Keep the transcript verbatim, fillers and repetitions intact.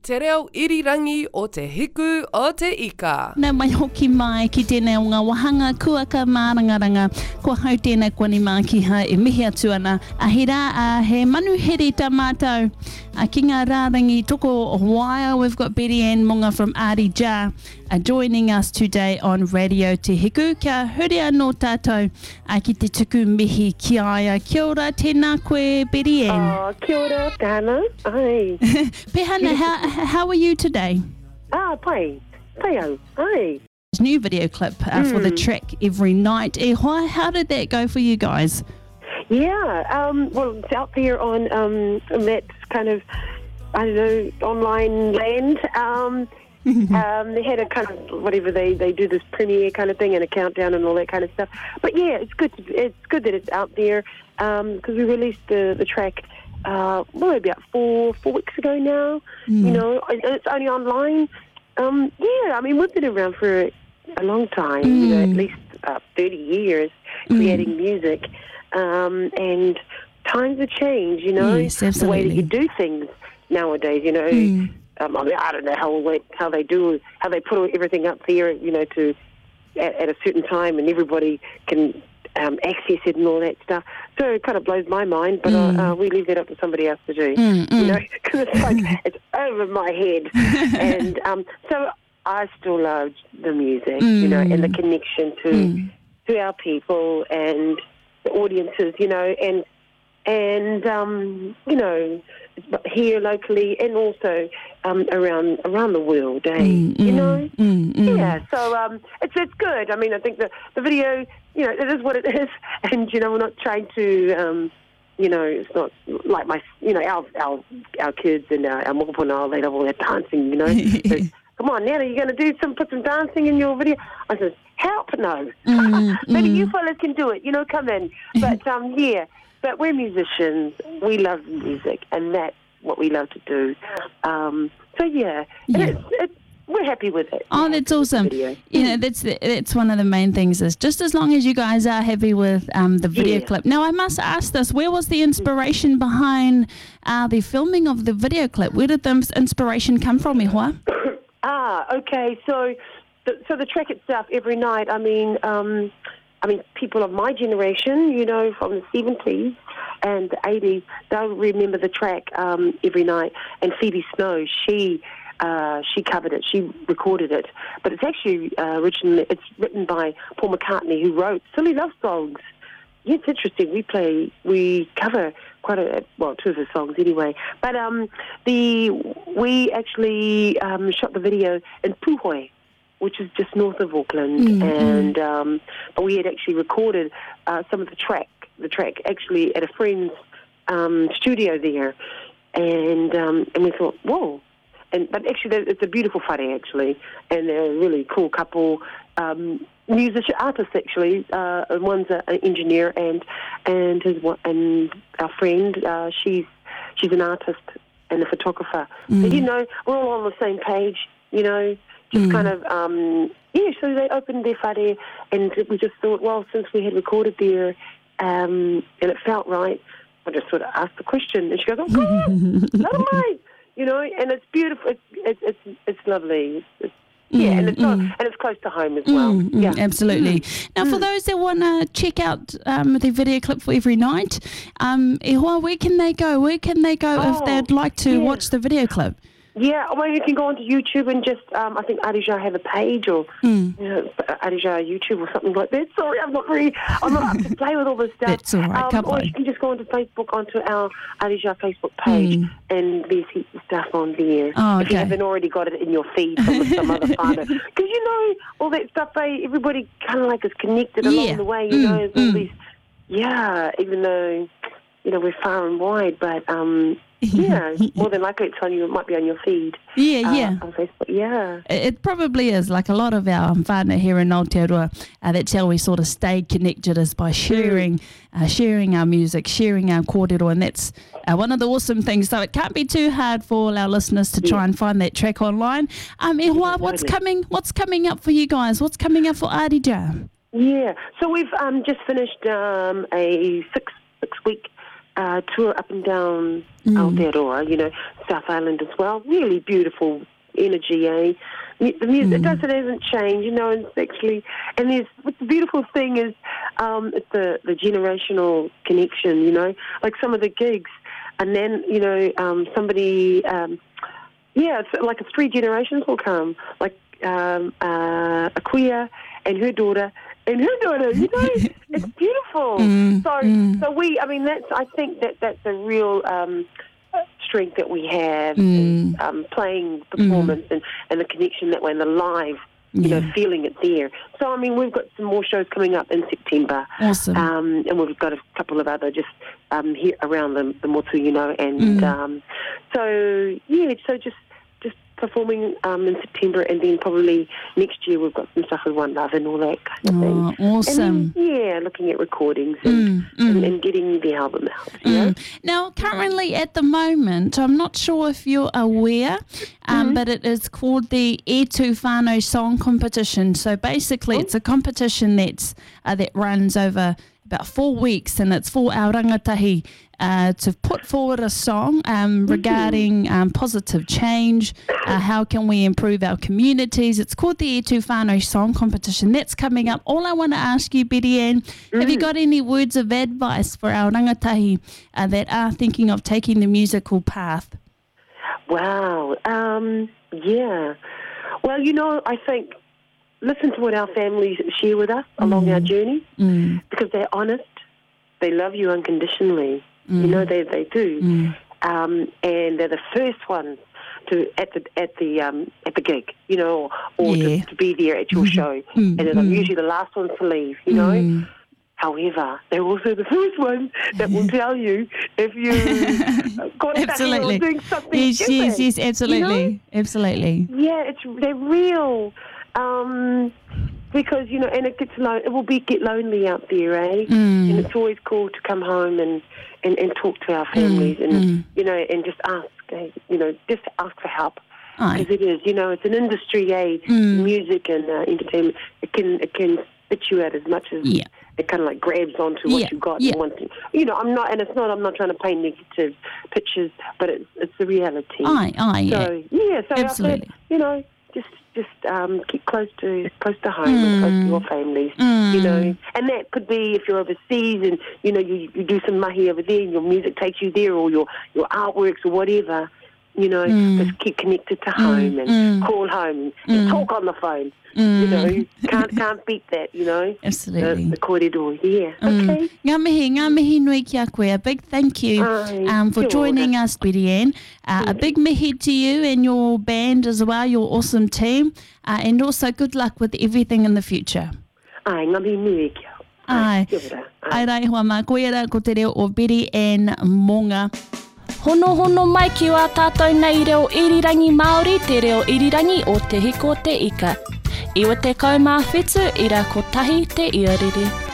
Te reo irirangi o te hiku o te ika. Nā mai hoki mai ki tēnei o ngā wahanga kua ka mārangaranga. Kua hau tēnei koni mā ki ha e mihi atu ana. A he rā, a he manu here tā mātou. A ki ngā rārangi toko waia, we've got Betty Ann Munga from Āri Jar uh, joining us today on Radio Te Hiku. Kia huri anō tātou a ki te tuku mihi ki aia. Kia ora tēnā koe, Betty Ann. Oh, kia ora, Tana. Ai. Pehana, how, how are you today? Ah, pai. Pai au. Ai. New video clip uh, mm. for the track Every Night. E hoa, how did that go for you guys? Yeah, um, well, it's out there on um, that kind of, I don't know, online land. Um, um, they had a kind of, whatever, they, they do this premiere kind of thing and a countdown and all that kind of stuff. But yeah, it's good, to, it's good that it's out there because um, we released the, the track Uh, well, about four four weeks ago now. Mm. You know, and it's only online. Um, yeah, I mean, we've been around for a long time. Mm. You know, at least uh, thirty years creating mm. music, um, and times have changed. You know, yes, the way that you do things nowadays. You know, mm. um, I mean, I don't know how how they do how they put everything up there. You know, to at, at a certain time, and everybody can. Um, access it and all that stuff. So it kind of blows my mind, but mm. uh, uh, we leave that up to somebody else to do. Mm, mm. You know, because it's like it's over my head. And um, so I still love the music, mm. you know, and the connection to mm. to our people and the audiences, you know, and and um, you know, here locally and also um, around around the world, eh? Mm, you mm, know, mm, mm. yeah. So um, it's it's good. I mean, I think the the video. You know, it is what it is, and you know, we're not trying to, um, you know, it's not like my, you know, our our our kids and our, our mokopuna, they love all that dancing, you know. So, come on, Nana, you're going to do some, put some dancing in your video. I said, help, no. Mm, Maybe mm. you fellas can do it, you know, come in. But um, yeah, but we're musicians. We love music, and that's what we love to do. Um, so yeah, yeah. And it's, it's, we're happy with it. Oh, that's awesome. You know, that's the, that's one of the main things is just as long as you guys are happy with um, the video yeah. clip. Now, I must ask this, where was the inspiration behind uh, the filming of the video clip? Where did the inspiration come from, Ihua? ah, okay. So the, so the track itself, Every Night, I mean, um, I mean, people of my generation, you know, from the seventies and the eighties, they'll remember the track um, Every Night. And Phoebe Snow, she... Uh, she covered it, she recorded it, but it's actually uh, originally, it's written by Paul McCartney, who wrote Silly Love Songs. Yeah, it's interesting. We play, we cover quite a, well, two of his songs anyway. But um, the we actually um, shot the video in Puhoi, which is just north of Auckland, mm-hmm. and um, we had actually recorded uh, some of the track, the track actually at a friend's um, studio there, and um, and we thought, whoa. And, but actually, it's a beautiful whare, actually, and they're a really cool couple, um, musician, artists, actually. Uh, one's an engineer, and and his and our friend, uh, she's she's an artist and a photographer. Mm. So, you know, we're all on the same page, you know, just mm. kind of, um, yeah, so they opened their whare, and we just thought, well, since we had recorded there, um, and it felt right, I just sort of asked the question, and she goes, oh, God, not mine. You know, and it's beautiful. It's it's it's, it's lovely. It's, yeah, mm, and it's mm. not, and it's close to home as well. Mm, yeah, mm, absolutely. Mm. Now, for mm. those that want to check out um, the video clip for Every Night, um, Ihua, where can they go? Where can they go oh, if they'd like to yeah. watch the video clip? Yeah, well, you can go onto YouTube and just, um, I think Āri Jar have a page or mm. you know, Āri Jar YouTube or something like that. Sorry, I'm not really, I'm not up to play with all this stuff. That's all right, um, Or you can just go onto Facebook, onto our Āri Jar Facebook page, mm. and there's heaps of stuff on there. Oh, okay. If you haven't already got it in your feed from some other whānau. Because, you know, all that stuff, eh, everybody kind of like is connected along yeah. the way, you mm. know, there's all mm. these, yeah, even though, you know, we're far and wide, but, um... yeah, more than likely it's on you. It might be on your feed. Yeah, uh, yeah. On Facebook, yeah. It probably is. Like a lot of our whānau here in Aotearoa, uh, that's how we sort of stay connected is by sharing, uh, sharing our music, sharing our kōrero, and that's uh, one of the awesome things. So it can't be too hard for all our listeners to try yeah. and find that track online. Um, Ihua, yeah, what's coming? What's coming up for you guys? What's coming up for Āri Jar? Yeah, so we've um, just finished um, a six six week uh, tour up and down Mm. Aotearoa, you know, South Island as well. Really beautiful energy, eh? The music, Mm. it doesn't, it hasn't changed, you know, and it's actually, and there's, what's the beautiful thing is, um, it's the, the generational connection, you know, like some of the gigs, and then, you know, um, somebody, um, yeah, it's like it's three generations will come, like um, uh, a queer and her daughter and her daughter, you know, it's beautiful. Mm, so, mm. so we, I mean, that's, I think that that's a real um, strength that we have Mm. in um, playing performance mm. and, and the connection that way and the live, you Yeah. know, feeling it there. So, I mean, we've got some more shows coming up in September. Awesome. Um, and we've got a couple of other just um, here around the, the Motu, you know, and Mm. um, so, yeah, so just just performing um, in September, and then probably next year we've got some stuff with One Love and all that kind of Oh, thing. awesome. And then, yeah, looking at recordings and, Mm, mm. and, and getting the album out, you know. Mm. Now, currently at the moment, I'm not sure if you're aware, um, Mm-hmm. but it is called the E Tu Whānau Song Competition. So basically, Oh. it's a competition that's uh, that runs over about four weeks, and it's for our rangatahi uh, to put forward a song um, regarding um, positive change. Uh, how can we improve our communities? It's called the E Tu Whānau Song Competition. That's coming up. All I want to ask you, Betty Ann, Mm-hmm. have you got any words of advice for our rangatahi uh, that are thinking of taking the musical path? Wow. Um, yeah. Well, you know, I think listen to what our families share with us along our journey, Mm. because they're honest. They love you unconditionally. Mm. You know, they they do. Mm. Um, and they're the first ones to at the at the um, at the gig, you know, or Yeah. to, to be there at your show. Mm, And they're mm. usually the last ones to leave, you know. Mm. However, they're also the first ones that will tell you if you got Absolutely. or doing something Yes, stupid. yes, yes, absolutely. You know? Absolutely. Yeah, it's they're real. Um, because, you know, and it gets lo- it will be get lonely out there, eh? Mm. And it's always cool to come home and, and, and talk to our families and, mm. you know, and just ask, eh, you know, just ask for help. Aye. Because it is, you know, it's an industry, eh? Mm. Music and uh, entertainment. It can it can spit you out as much as Yeah. it kind of like grabs onto what Yeah, you've got. yeah. And wants to, you know, I'm not, and it's not, I'm not trying to paint negative pictures, but it's it's the reality. Aye, aye, yeah. So yeah, so Absolutely. I said, you know, just just um, keep close to close to home and close to your families. Mm. You know, and that could be if you're overseas and you know you, you do some mahi over there and your music takes you there, or your your artworks or whatever. You know, Mm. just keep connected to home and mm. call home and Mm. talk on the phone. Mm. You know, you can't can't beat that. You know, Absolutely. the, the kōrero, yeah. Mm. Okay. Ngā mihi, ngā mihi nui ki a koe. A big thank you Ai, um, for kia joining ora. us, Betty Ann. Uh, a big mihi to you and your band as well, your awesome team. Uh, and also good luck with everything in the future. Ai, ngā mihi nui kia. Ai. Kia ora. Ai. Ai rai hoa mā koe ra ko te reo o Betty Ann Monga. Hono hono mai ki wā tātou nei reo irirangi Māori, te reo irirangi o te hiko te ika. Iwa te kaumā whetū, ira ko tahi te iarere.